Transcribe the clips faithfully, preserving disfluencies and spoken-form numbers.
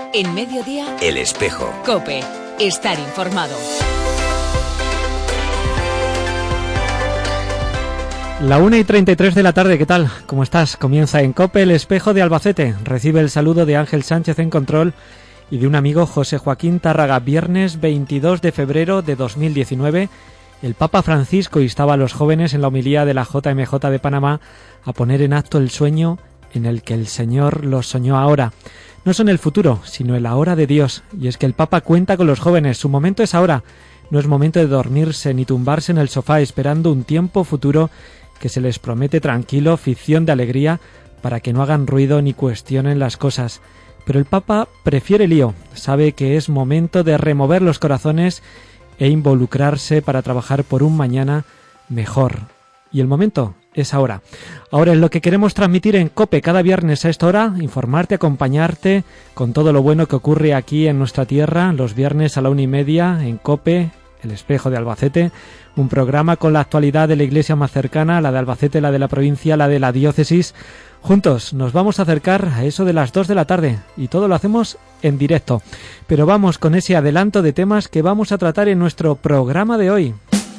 En Mediodía, El Espejo. COPE. Estar informado. La una y treinta y tres de la tarde, ¿qué tal? ¿Cómo estás? Comienza en COPE El Espejo de Albacete. Recibe el saludo de Ángel Sánchez en control y de un amigo, José Joaquín Tárraga. Viernes veintidós de febrero de dos mil diecinueve, el Papa Francisco instaba a los jóvenes en la homilía de la J M J de Panamá a poner en acto el sueño en el que el Señor los soñó ahora. No son el futuro, sino el ahora de Dios. Y es que el Papa cuenta con los jóvenes. Su momento es ahora. No es momento de dormirse ni tumbarse en el sofá esperando un tiempo futuro que se les promete tranquilo, ficción de alegría, para que no hagan ruido ni cuestionen las cosas. Pero el Papa prefiere lío, sabe que es momento de remover los corazones e involucrarse para trabajar por un mañana mejor. Y el momento es ahora. Ahora es lo que queremos transmitir en COPE cada viernes a esta hora, informarte, acompañarte con todo lo bueno que ocurre aquí en nuestra tierra, los viernes a la una y media en COPE, El Espejo de Albacete, un programa con la actualidad de la iglesia más cercana, la de Albacete, la de la provincia, la de la diócesis. Juntos nos vamos a acercar a eso de las dos de la tarde y todo lo hacemos en directo. Pero vamos con ese adelanto de temas que vamos a tratar en nuestro programa de hoy.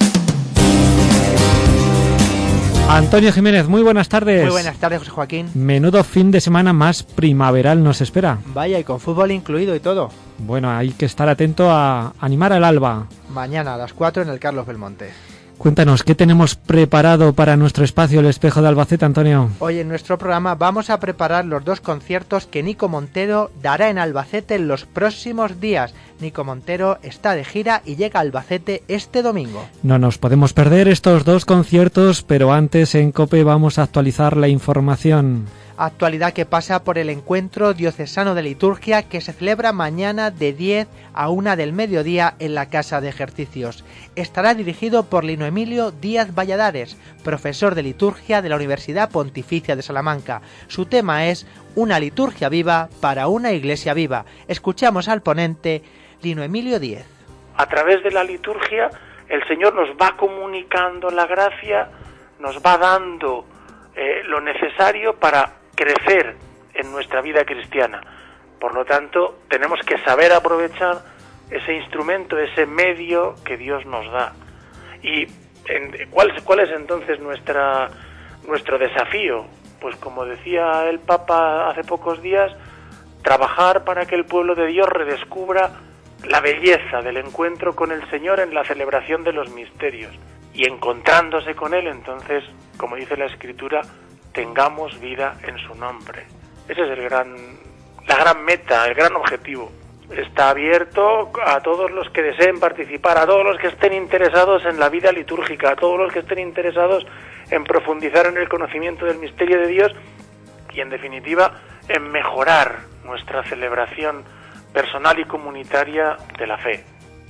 Antonio Jiménez, muy buenas tardes. Muy buenas tardes, José Joaquín. Menudo fin de semana más primaveral nos espera. Vaya, y con fútbol incluido y todo. Bueno, hay que estar atento a animar al alba. Mañana a las cuatro en el Carlos Belmonte. Cuéntanos, ¿qué tenemos preparado para nuestro espacio El Espejo de Albacete, Antonio? Hoy en nuestro programa vamos a preparar los dos conciertos que Nico Montero dará en Albacete en los próximos días. Nico Montero está de gira y llega a Albacete este domingo. No nos podemos perder estos dos conciertos, pero antes en COPE vamos a actualizar la información. Actualidad que pasa por el encuentro diocesano de liturgia que se celebra mañana de diez a una del mediodía en la Casa de Ejercicios. Estará dirigido por Lino Emilio Díaz Valladares, profesor de liturgia de la Universidad Pontificia de Salamanca. Su tema es Una liturgia viva para una iglesia viva. Escuchamos al ponente Lino Emilio Díaz. A través de la liturgia el Señor nos va comunicando la gracia, nos va dando eh, lo necesario para crecer en nuestra vida cristiana. Por lo tanto, tenemos que saber aprovechar ese instrumento, ese medio que Dios nos da. ¿Y en, cuál, cuál es entonces nuestra nuestro desafío? Pues como decía el Papa hace pocos días, trabajar para que el pueblo de Dios redescubra la belleza del encuentro con el Señor en la celebración de los misterios. Y encontrándose con Él, entonces, como dice la Escritura, tengamos vida en su nombre. Ese es el gran, la gran meta, el gran objetivo. Está abierto a todos los que deseen participar, a todos los que estén interesados en la vida litúrgica, a todos los que estén interesados en profundizar en el conocimiento del misterio de Dios y, en definitiva, en mejorar nuestra celebración personal y comunitaria de la fe.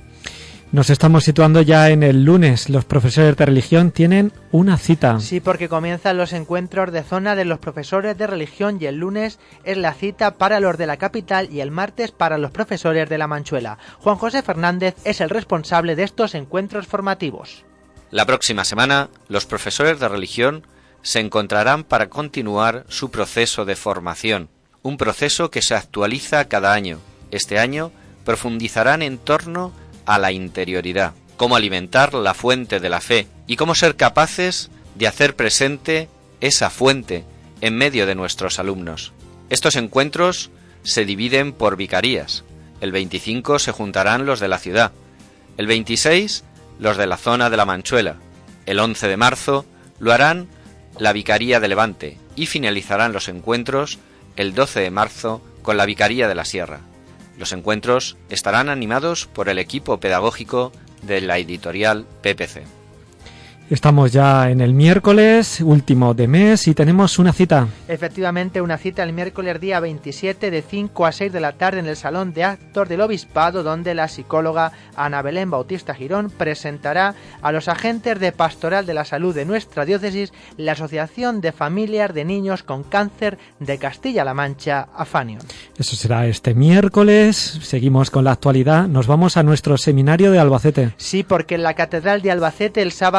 Nos estamos situando ya en el lunes. Los profesores de religión tienen una cita. Sí, porque comienzan los encuentros de zona de los profesores de religión y el lunes es la cita para los de la capital y el martes para los profesores de la Manchuela. Juan José Fernández es el responsable de estos encuentros formativos. La próxima semana, los profesores de religión se encontrarán para continuar su proceso de formación, un proceso que se actualiza cada año. Este año profundizarán en torno a la interioridad, cómo alimentar la fuente de la fe y cómo ser capaces de hacer presente esa fuente en medio de nuestros alumnos. Estos encuentros se dividen por vicarías. El veinticinco se juntarán los de la ciudad, el veintiséis los de la zona de la Manchuela, el once de marzo lo harán la Vicaría de Levante y finalizarán los encuentros el doce de marzo con la Vicaría de la Sierra. Los encuentros estarán animados por el equipo pedagógico de la editorial P P C. Estamos ya en el miércoles, último de mes, y tenemos una cita. Efectivamente, una cita el miércoles día veintisiete de cinco a seis de la tarde en el Salón de Actos del Obispado, donde la psicóloga Ana Belén Bautista Girón presentará a los agentes de Pastoral de la Salud de nuestra diócesis la Asociación de Familias de Niños con Cáncer de Castilla-La Mancha, Afanion. Eso será este miércoles. Seguimos con la actualidad. Nos vamos a nuestro seminario de Albacete. Sí, porque en la Catedral de Albacete el sábado dos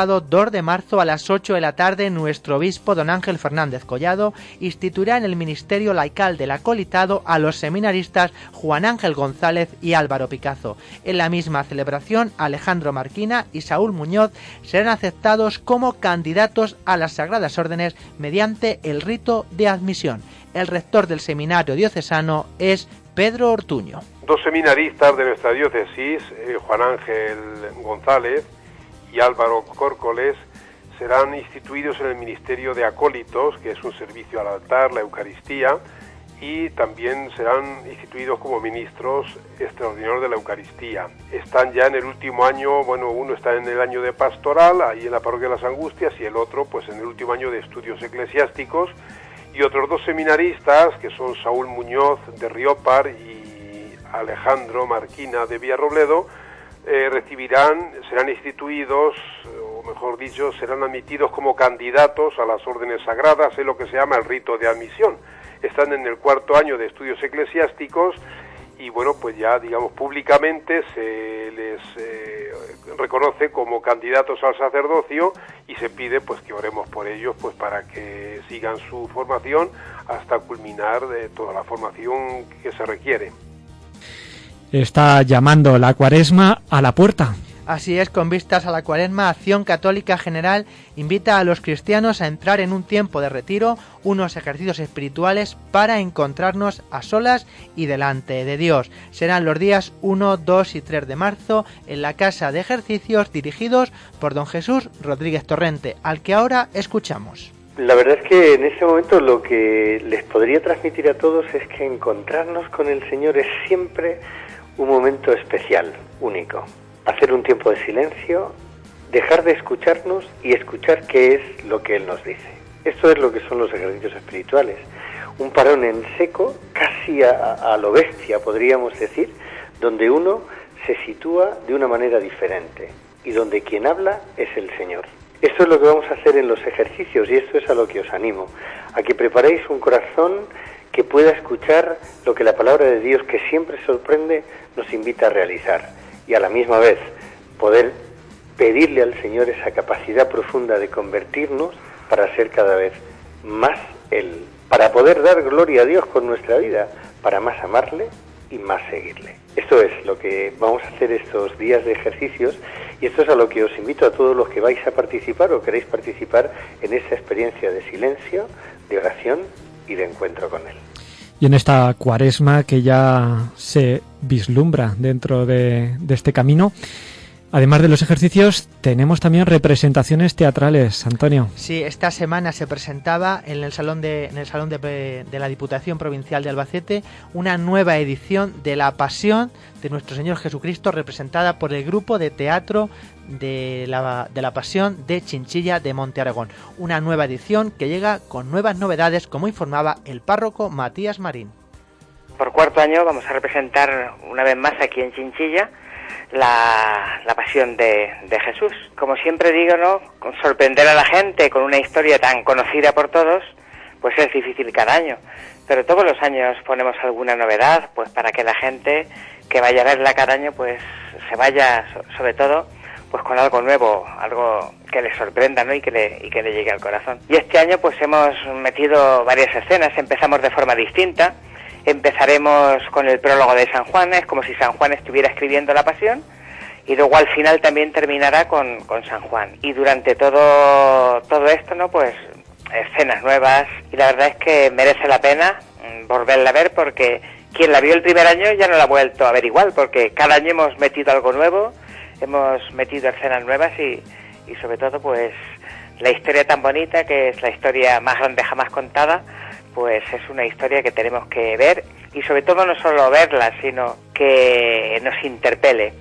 dos de marzo a las ocho de la tarde, nuestro obispo don Ángel Fernández Collado instituirá en el Ministerio Laical del Acolitado a los seminaristas Juan Ángel González y Álvaro Picazo. En la misma celebración, Alejandro Marquina y Saúl Muñoz serán aceptados como candidatos a las Sagradas Órdenes mediante el rito de admisión. El rector del seminario diocesano es Pedro Ortuño. Dos seminaristas de nuestra diócesis, eh, Juan Ángel González y Álvaro Córcoles, serán instituidos en el Ministerio de Acólitos, que es un servicio al altar, la Eucaristía, y también serán instituidos como ministros extraordinarios de la Eucaristía. Están ya en el último año, bueno, uno está en el año de pastoral, ahí en la parroquia de las Angustias, y el otro pues en el último año de estudios eclesiásticos, y otros dos seminaristas, que son Saúl Muñoz de Riópar y Alejandro Marquina de Villarrobledo, eh, recibirán, serán instituidos, o mejor dicho, serán admitidos como candidatos a las órdenes sagradas, es lo que se llama el rito de admisión. Están en el cuarto año de estudios eclesiásticos y bueno, pues ya digamos públicamente se les eh, reconoce como candidatos al sacerdocio y se pide pues que oremos por ellos pues para que sigan su formación hasta culminar de toda la formación que se requiere. Está llamando la Cuaresma a la puerta. Así es, con vistas a la Cuaresma, Acción Católica General invita a los cristianos a entrar en un tiempo de retiro, unos ejercicios espirituales para encontrarnos a solas y delante de Dios. Serán los días uno, dos y tres de marzo en la Casa de Ejercicios dirigidos por don Jesús Rodríguez Torrente, al que ahora escuchamos. La verdad es que en este momento lo que les podría transmitir a todos es que encontrarnos con el Señor es siempre un momento especial, único. Hacer un tiempo de silencio, dejar de escucharnos y escuchar qué es lo que Él nos dice. Esto es lo que son los ejercicios espirituales. Un parón en seco, casi a, a lo bestia, podríamos decir, donde uno se sitúa de una manera diferente y donde quien habla es el Señor. Esto es lo que vamos a hacer en los ejercicios y esto es a lo que os animo, a que preparéis un corazón que pueda escuchar lo que la palabra de Dios, que siempre sorprende, nos invita a realizar. Y a la misma vez poder pedirle al Señor esa capacidad profunda de convertirnos para ser cada vez más Él, para poder dar gloria a Dios con nuestra vida, para más amarle y más seguirle. Esto es lo que vamos a hacer estos días de ejercicios y esto es a lo que os invito a todos los que vais a participar o queréis participar en esa experiencia de silencio, de oración y de encuentro con Él. Y en esta Cuaresma que ya se vislumbra dentro de, de este camino, además de los ejercicios, tenemos también representaciones teatrales, Antonio. Sí, esta semana se presentaba en el Salón de, en el salón de, de la Diputación Provincial de Albacete una nueva edición de La Pasión de Nuestro Señor Jesucristo, representada por el grupo de teatro de la, de la Pasión de Chinchilla de Monte Aragón. Una nueva edición que llega con nuevas novedades, como informaba el párroco Matías Marín. Por cuarto año vamos a representar una vez más aquí en Chinchilla la, la Pasión de, de Jesús. Como siempre digo, ¿no? Con sorprender a la gente con una historia tan conocida por todos, pues es difícil cada año. Pero todos los años ponemos alguna novedad, pues para que la gente que vaya a verla cada año, pues se vaya, sobre todo, pues con algo nuevo, algo que le sorprenda, ¿no? y que le y que le llegue al corazón. Y este año pues hemos metido varias escenas, empezamos de forma distinta. Empezaremos con el prólogo de San Juan, es como si San Juan estuviera escribiendo la Pasión, y luego al final también terminará con, con San Juan. Y durante todo todo esto, ¿no? Pues escenas nuevas, y la verdad es que merece la pena volverla a ver, porque quien la vio el primer año ya no la ha vuelto a ver igual, porque cada año hemos metido algo nuevo, hemos metido escenas nuevas y, y sobre todo pues la historia tan bonita, que es la historia más grande jamás contada, pues es una historia que tenemos que ver y sobre todo no solo verla, sino que nos interpele.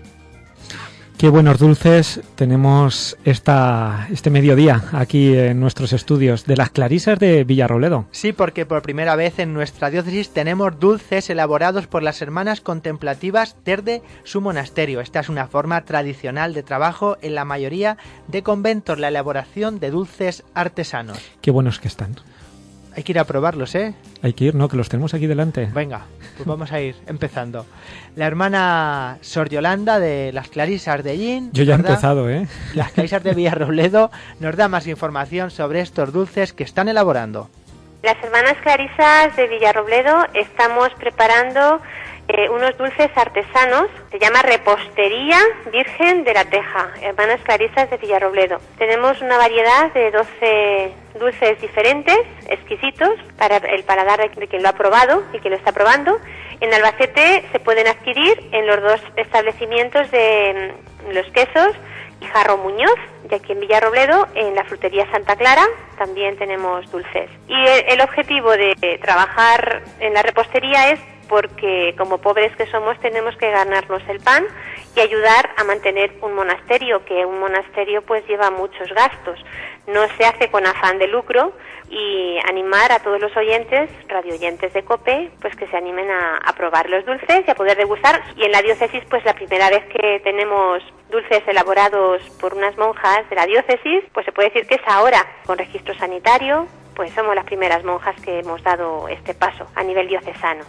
Qué buenos dulces tenemos esta este mediodía aquí en nuestros estudios de las Clarisas de Villarrobledo. Sí, porque por primera vez en nuestra diócesis tenemos dulces elaborados por las hermanas contemplativas desde su monasterio. Esta es una forma tradicional de trabajo en la mayoría de conventos, la elaboración de dulces artesanos. Qué buenos que están. Hay que ir a probarlos, ¿eh? Hay que ir, ¿no? Que los tenemos aquí delante. Venga, Pues vamos a ir empezando. La hermana Sor Yolanda de las Clarisas de Llín. Yo ya he empezado, ¿eh? Las Clarisas de Villarrobledo nos da más información sobre estos dulces que están elaborando. Las hermanas Clarisas de Villarrobledo estamos preparando eh, unos dulces artesanos. Se llama Repostería Virgen de la Teja, hermanas Clarisas de Villarrobledo. Tenemos una variedad de doce dulces diferentes, exquisitos, para el paladar de quien lo ha probado y que lo está probando. En Albacete se pueden adquirir en los dos establecimientos de Los Quesos y Jarro Muñoz, y aquí en Villarrobledo, en la frutería Santa Clara, también tenemos dulces. Y el, el objetivo de trabajar en la repostería es porque, como pobres que somos, tenemos que ganarnos el pan y ayudar a mantener un monasterio, que un monasterio pues lleva muchos gastos. No se hace con afán de lucro, y animar a todos los oyentes, radioyentes de COPE, pues que se animen a, a probar los dulces y a poder degustar. Y en la diócesis, pues la primera vez que tenemos dulces elaborados por unas monjas de la diócesis, pues se puede decir que es ahora, con registro sanitario, pues somos las primeras monjas que hemos dado este paso a nivel diocesano.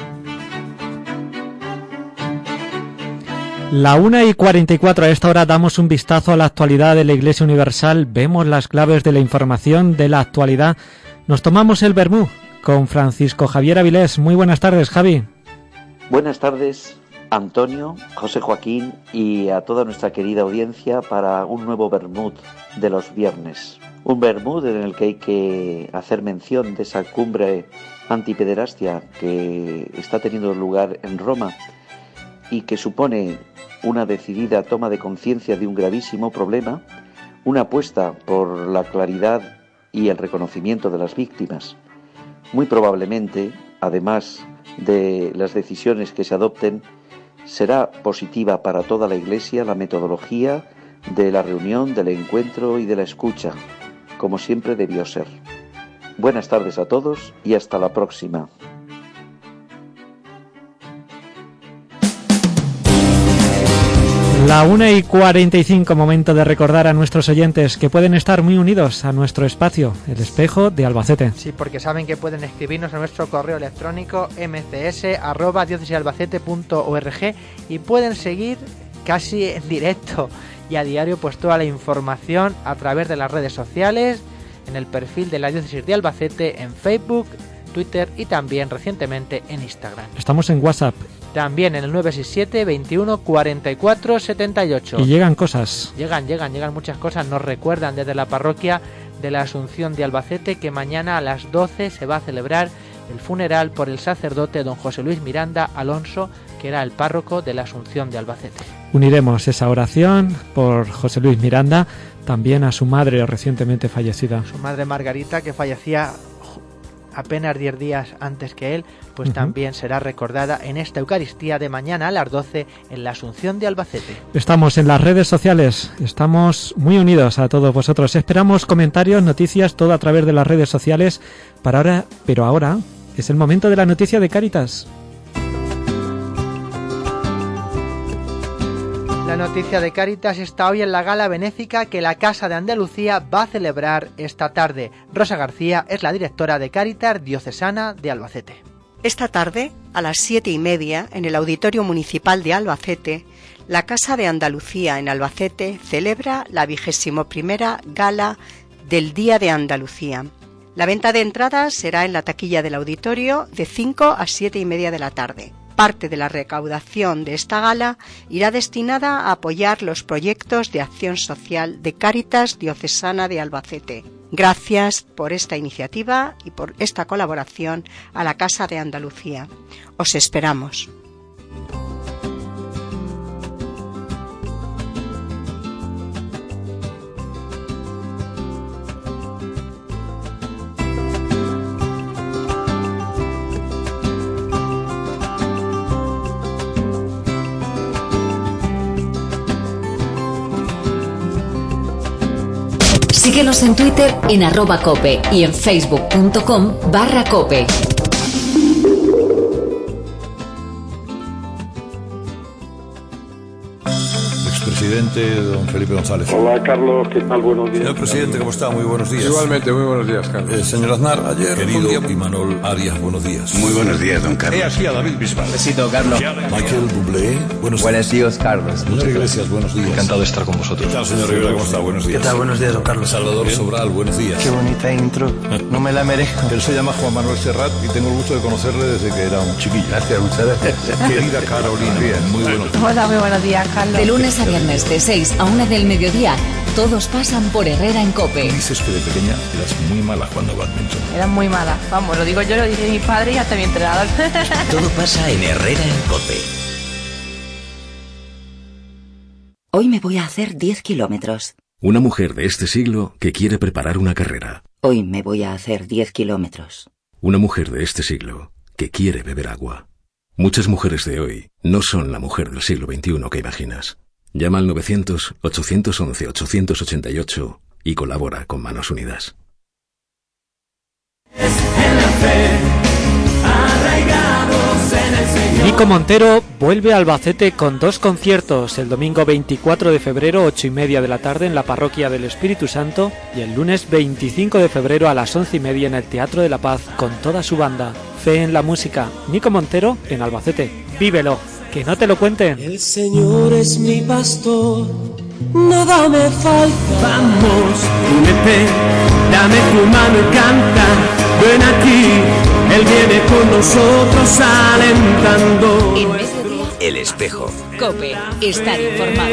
La una y cuarenta y cuatro, a esta hora damos un vistazo a la actualidad de la Iglesia Universal, vemos las claves de la información de la actualidad, nos tomamos el vermú con Francisco Javier Avilés. Muy buenas tardes, Javi. Buenas tardes, Antonio, José Joaquín y a toda nuestra querida audiencia para un nuevo vermut de los viernes. Un vermut en el que hay que hacer mención de esa cumbre antipederastia que está teniendo lugar en Roma y que supone una decidida toma de conciencia de un gravísimo problema, una apuesta por la claridad y el reconocimiento de las víctimas. Muy probablemente, además de las decisiones que se adopten, será positiva para toda la Iglesia la metodología de la reunión, del encuentro y de la escucha, como siempre debió ser. Buenas tardes a todos y hasta la próxima. La una y cuarenta y cinco, momento de recordar a nuestros oyentes que pueden estar muy unidos a nuestro espacio, el Espejo de Albacete. Sí, porque saben que pueden escribirnos a nuestro correo electrónico m c s arroba diócesis albacete punto org y pueden seguir casi en directo y a diario pues toda la información a través de las redes sociales, en el perfil de la Diócesis de Albacete, en Facebook, Twitter y también recientemente en Instagram. Estamos en WhatsApp. También en el nueve seis siete, veintiuno, cuarenta y cuatro, setenta y ocho. Y llegan cosas. Llegan, llegan, llegan muchas cosas. Nos recuerdan desde la parroquia de la Asunción de Albacete que mañana a las doce se va a celebrar el funeral por el sacerdote don José Luis Miranda Alonso, que era el párroco de la Asunción de Albacete. Uniremos esa oración por José Luis Miranda, también a su madre recientemente fallecida. Su madre Margarita, que fallecía apenas diez días antes que él, pues uh-huh. también será recordada en esta Eucaristía de mañana a las doce en la Asunción de Albacete. Estamos en las redes sociales, estamos muy unidos a todos vosotros. Esperamos comentarios, noticias, todo a través de las redes sociales. Para ahora, pero ahora es el momento de la noticia de Cáritas. La noticia de Cáritas está hoy en la gala benéfica que la Casa de Andalucía va a celebrar esta tarde. Rosa García es la directora de Cáritas Diocesana de Albacete. Esta tarde, a las siete y media, en el Auditorio Municipal de Albacete, la Casa de Andalucía en Albacete celebra la vigésimo primera gala del Día de Andalucía. La venta de entradas será en la taquilla del auditorio de cinco a siete y media de la tarde. Parte de la recaudación de esta gala irá destinada a apoyar los proyectos de acción social de Cáritas Diocesana de Albacete. Gracias por esta iniciativa y por esta colaboración a la Casa de Andalucía. Os esperamos. Síguenos en Twitter en arroba cope y en facebook.com barra cope. presidente, don Felipe González. Hola, Carlos, ¿qué tal? Buenos días. Señor presidente, ¿cómo está? Muy buenos días. Igualmente, muy buenos días, Carlos. Eh, señor Aznar, ayer... Querido Imanol Arias, buenos días. Muy buenos días, don Carlos. He aquí a David Bisbal. Besito, Carlos. Michael Bublé, buenos días. Buenos días, Carlos. Señor Iglesias, buenos días. Encantado de estar con vosotros. ¿Qué tal, señor Rivera? ¿Cómo está? Buenos días. ¿Qué tal? Buenos días, don Carlos. Salvador Bien. Sobral, buenos días. Qué bonita intro. No me la merezco. Él se llama Juan Manuel Serrat y tengo el gusto de conocerle desde que era un chiquillo. Gracias, muchas gracias. Querida Carolina, bien, muy buenos días. Hola, muy buenos días, Carlos. De lunes a viernes de seis a una del mediodía, todos pasan por Herrera en COPE. Dices que de pequeña eras muy mala jugando a badminton. Era muy mala. Vamos, lo digo yo, lo dice mi padre y hasta mi entrenador. Todo pasa en Herrera en COPE. Hoy me voy a hacer diez kilómetros. Una mujer de este siglo que quiere preparar una carrera. Hoy me voy a hacer diez kilómetros. Una mujer de este siglo que quiere beber agua. Muchas mujeres de hoy no son la mujer del siglo veintiuno que imaginas. Llama al novecientos, ochocientos once, ochocientos ochenta y ocho y colabora con Manos Unidas. Nico Montero vuelve a Albacete con dos conciertos, el domingo veinticuatro de febrero, ocho y media de la tarde en la Parroquia del Espíritu Santo, y el lunes veinticinco de febrero a las once y media en el Teatro de la Paz con toda su banda. Fe en la música. Nico Montero en Albacete. Vívelo, que no te lo cuenten. El Señor es mi pastor, nada me falta. Vamos, únete, dame tu mano y canta. Ven aquí, Él viene con nosotros alentando. En mediodía, El Espejo. COPE, estar informado.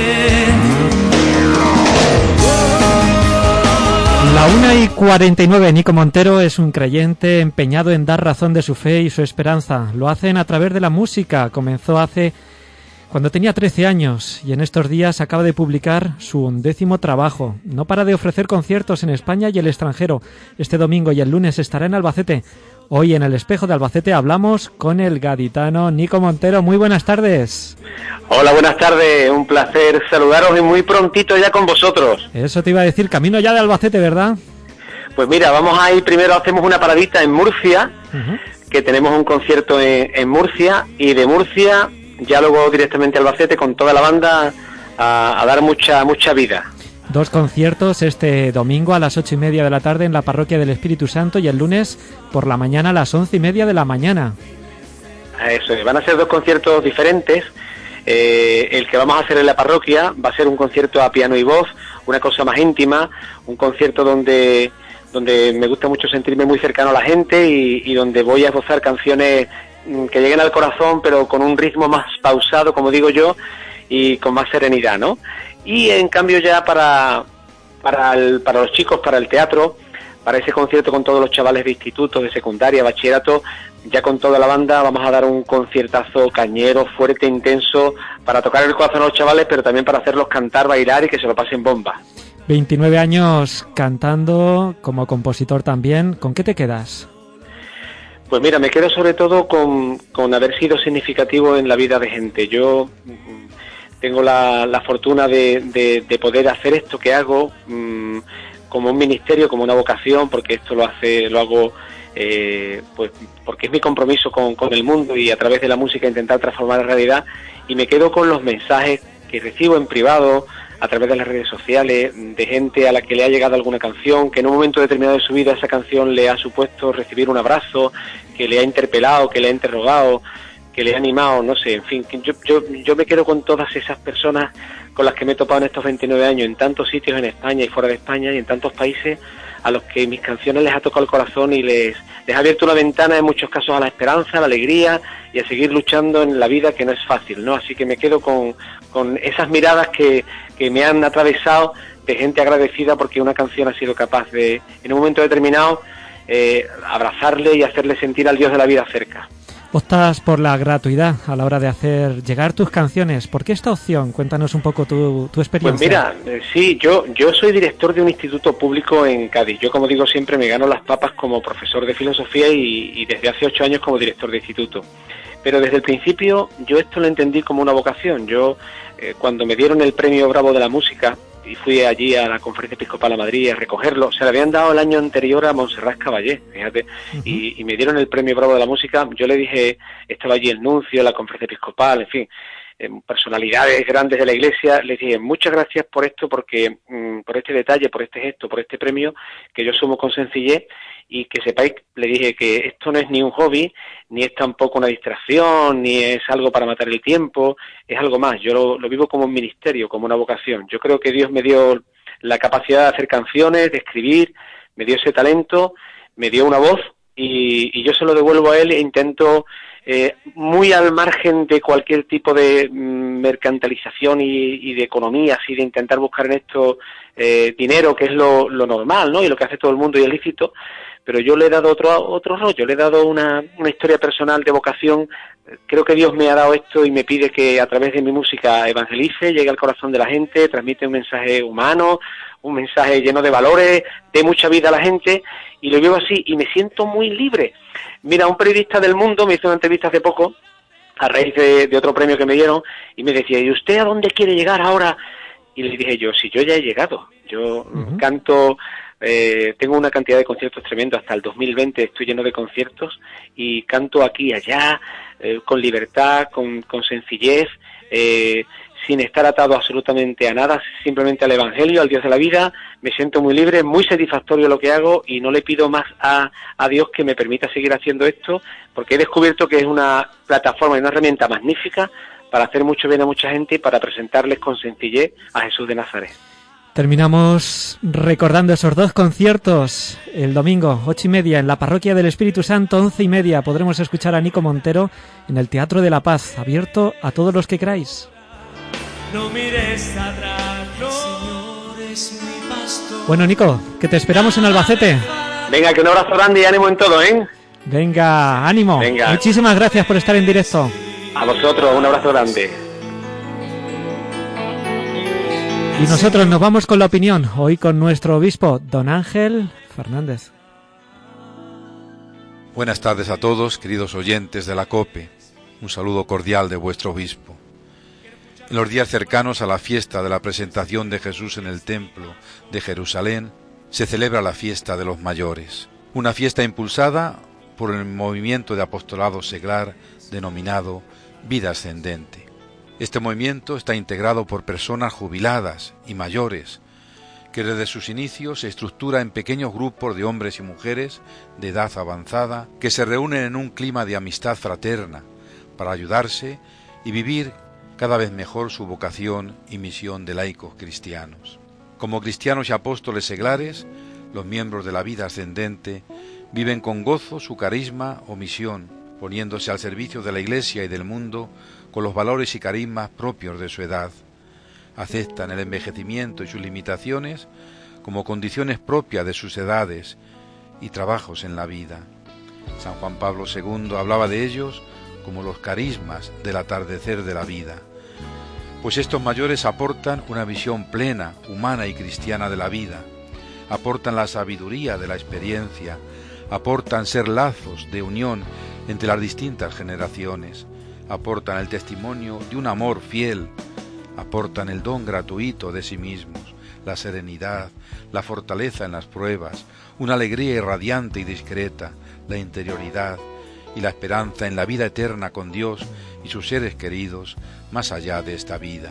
La una y cuarenta y nueve. Nico Montero es un creyente empeñado en dar razón de su fe y su esperanza. Lo hacen a través de la música. Comenzó hace... cuando tenía trece años, y en estos días acaba de publicar su undécimo trabajo. No para de ofrecer conciertos en España y el extranjero. Este domingo y el lunes estará en Albacete. Hoy en El Espejo de Albacete hablamos con el gaditano Nico Montero. Muy buenas tardes. Hola, buenas tardes. Un placer saludaros y muy prontito ya con vosotros. Eso te iba a decir, camino ya de Albacete, ¿verdad? Pues mira, vamos a ir primero, hacemos una paradita en Murcia, uh-huh. que tenemos un concierto en, en Murcia, y de Murcia ya luego directamente a Albacete con toda la banda a, a dar mucha mucha vida. Dos conciertos este domingo a las ocho y media de la tarde en la Parroquia del Espíritu Santo y el lunes por la mañana a las once y media de la mañana. Eso, van a ser dos conciertos diferentes. Eh, el que vamos a hacer en la parroquia va a ser un concierto a piano y voz, una cosa más íntima, un concierto donde donde me gusta mucho sentirme muy cercano a la gente y, y donde voy a esbozar canciones que lleguen al corazón, pero con un ritmo más pausado, como digo yo, y con más serenidad, ¿no? Y en cambio ya para para, el, para los chicos, para el teatro, para ese concierto con todos los chavales de instituto, de secundaria, bachillerato, ya con toda la banda vamos a dar un conciertazo cañero, fuerte, intenso, para tocar el corazón a los chavales, pero también para hacerlos cantar, bailar y que se lo pasen bomba. veintinueve años cantando, como compositor también. ¿Con qué te quedas? Pues mira, me quedo sobre todo con, con haber sido significativo en la vida de gente. Yo tengo la, la fortuna de, de, de poder hacer esto que hago mmm, como un ministerio, como una vocación, porque esto lo hace, lo hago eh, pues porque es mi compromiso con, con el mundo y a través de la música intentar transformar la realidad. Y me quedo con los mensajes que recibo en privado, a través de las redes sociales, de gente a la que le ha llegado alguna canción, que en un momento determinado de su vida esa canción le ha supuesto recibir un abrazo, que le ha interpelado, que le ha interrogado, que le ha animado, no sé, en fin, que yo, yo, yo me quedo con todas esas personas con las que me he topado en estos veintinueve años, en tantos sitios en España y fuera de España y en tantos países, a los que mis canciones les ha tocado el corazón y les, les ha abierto una ventana en muchos casos a la esperanza, a la alegría y a seguir luchando en la vida, que no es fácil, ¿no? Así que me quedo con, con esas miradas que, que me han atravesado de gente agradecida porque una canción ha sido capaz de, en un momento determinado, eh, abrazarle y hacerle sentir al Dios de la vida cerca. Optas por la gratuidad a la hora de hacer llegar tus canciones. ¿Por qué esta opción? Cuéntanos un poco tu, tu experiencia. Pues mira, eh, sí, yo yo soy director de un instituto público en Cádiz. Yo, como digo siempre, me gano las papas como profesor de filosofía y, y desde hace ocho años como director de instituto. Pero desde el principio yo esto lo entendí como una vocación. Yo, eh, cuando me dieron el premio Bravo de la Música, y fui allí a la Conferencia Episcopal a Madrid a recogerlo, se le habían dado el año anterior a Montserrat Caballé, fíjate, uh-huh. y, y me dieron el premio Bravo de la Música. Yo le dije, estaba allí el nuncio, la Conferencia Episcopal, en fin, eh, personalidades grandes de la Iglesia, les dije muchas gracias por esto, porque mm, por este detalle, por este gesto, por este premio, que yo asumo con sencillez, y que sepáis, le dije que esto no es ni un hobby, ni es tampoco una distracción, ni es algo para matar el tiempo, es algo más. Yo lo, lo vivo como un ministerio, como una vocación. Yo creo que Dios me dio la capacidad de hacer canciones, de escribir, me dio ese talento, me dio una voz, y, y yo se lo devuelvo a Él e intento, eh, muy al margen de cualquier tipo de mm, mercantilización y, y de economía, así de intentar buscar en esto eh, dinero, que es lo, lo normal, ¿no? Y lo que hace todo el mundo y es lícito, pero yo le he dado otro otro rollo, le he dado una, una historia personal de vocación. Creo que Dios me ha dado esto y me pide que a través de mi música evangelice, llegue al corazón de la gente, transmite un mensaje humano, un mensaje lleno de valores, dé mucha vida a la gente, y lo vivo así, y me siento muy libre. Mira, un periodista del Mundo me hizo una entrevista hace poco, a raíz de, de otro premio que me dieron, y me decía, ¿y usted a dónde quiere llegar ahora? Y le dije yo, si yo ya he llegado, yo uh-huh. canto... Eh, tengo una cantidad de conciertos tremendo, hasta el dos mil veinte estoy lleno de conciertos y canto aquí y allá, eh, con libertad, con, con sencillez, eh, sin estar atado absolutamente a nada, simplemente al Evangelio, al Dios de la vida. Me siento muy libre, muy satisfactorio lo que hago, y no le pido más a, a Dios que me permita seguir haciendo esto, porque he descubierto que es una plataforma y una herramienta magnífica para hacer mucho bien a mucha gente y para presentarles con sencillez a Jesús de Nazaret. Terminamos recordando esos dos conciertos. El domingo, ocho y media, en la Parroquia del Espíritu Santo, once y media, podremos escuchar a Nico Montero en el Teatro de la Paz, abierto a todos los que queráis. No mires atrás, no. Señor es mi pastor. Bueno, Nico, que te esperamos en Albacete. Venga, que un abrazo grande y ánimo en todo, ¿eh? Venga, ánimo. Venga. Muchísimas gracias por estar en directo. A vosotros, un abrazo grande. Y nosotros nos vamos con la opinión, hoy con nuestro obispo, don Ángel Fernández. Buenas tardes a todos, queridos oyentes de la COPE. Un saludo cordial de vuestro obispo. En los días cercanos a la fiesta de la presentación de Jesús en el templo de Jerusalén, se celebra la fiesta de los mayores, una fiesta impulsada por el movimiento de apostolado seglar denominado Vida Ascendente. Este movimiento está integrado por personas jubiladas y mayores, que desde sus inicios se estructura en pequeños grupos de hombres y mujeres de edad avanzada que se reúnen en un clima de amistad fraterna para ayudarse y vivir cada vez mejor su vocación y misión de laicos cristianos. Como cristianos y apóstoles seglares, los miembros de la Vida Ascendente viven con gozo su carisma o misión, poniéndose al servicio de la Iglesia y del mundo con los valores y carismas propios de su edad. Aceptan el envejecimiento y sus limitaciones como condiciones propias de sus edades y trabajos en la vida. San Juan Pablo segundo hablaba de ellos como los carismas del atardecer de la vida, pues estos mayores aportan una visión plena, humana y cristiana de la vida, aportan la sabiduría de la experiencia, aportan ser lazos de unión entre las distintas generaciones, aportan el testimonio de un amor fiel, aportan el don gratuito de sí mismos, la serenidad, la fortaleza en las pruebas, una alegría irradiante y discreta, la interioridad y la esperanza en la vida eterna con Dios y sus seres queridos más allá de esta vida.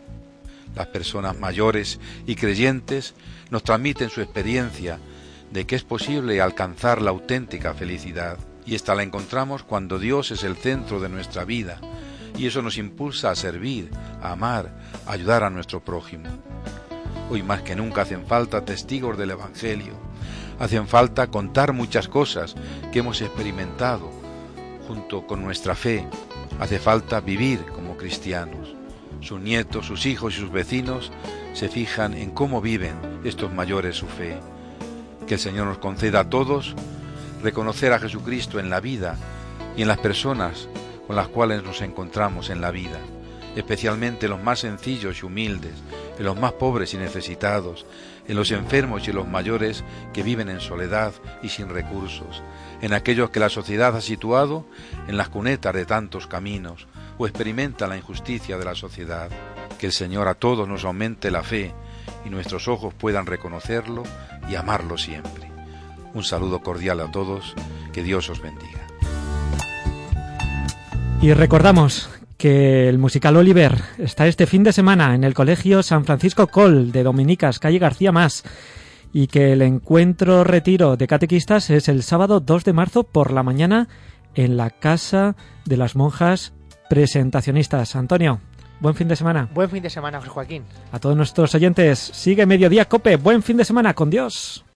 Las personas mayores y creyentes nos transmiten su experiencia de que es posible alcanzar la auténtica felicidad. Y esta la encontramos cuando Dios es el centro de nuestra vida, y eso nos impulsa a servir, a amar, a ayudar a nuestro prójimo. Hoy más que nunca hacen falta testigos del Evangelio, hacen falta contar muchas cosas que hemos experimentado junto con nuestra fe, hace falta vivir como cristianos. Sus nietos, sus hijos y sus vecinos se fijan en cómo viven estos mayores su fe. Que el Señor nos conceda a todos reconocer a Jesucristo en la vida y en las personas con las cuales nos encontramos en la vida, especialmente en los más sencillos y humildes, en los más pobres y necesitados, en los enfermos y en los mayores que viven en soledad y sin recursos, en aquellos que la sociedad ha situado en las cunetas de tantos caminos o experimentan la injusticia de la sociedad. Que el Señor a todos nos aumente la fe y nuestros ojos puedan reconocerlo y amarlo siempre. Un saludo cordial a todos, que Dios os bendiga. Y recordamos que que el musical Oliver está este fin de semana en el Colegio San Francisco Coll de Dominicas, calle García Mas, y que el encuentro retiro de catequistas es el sábado dos de marzo por la mañana en la Casa de las Monjas Presentacionistas. Antonio, buen fin de semana. Buen fin de semana, José Joaquín. A todos nuestros oyentes, sigue Mediodía Cope. Buen fin de semana, con Dios.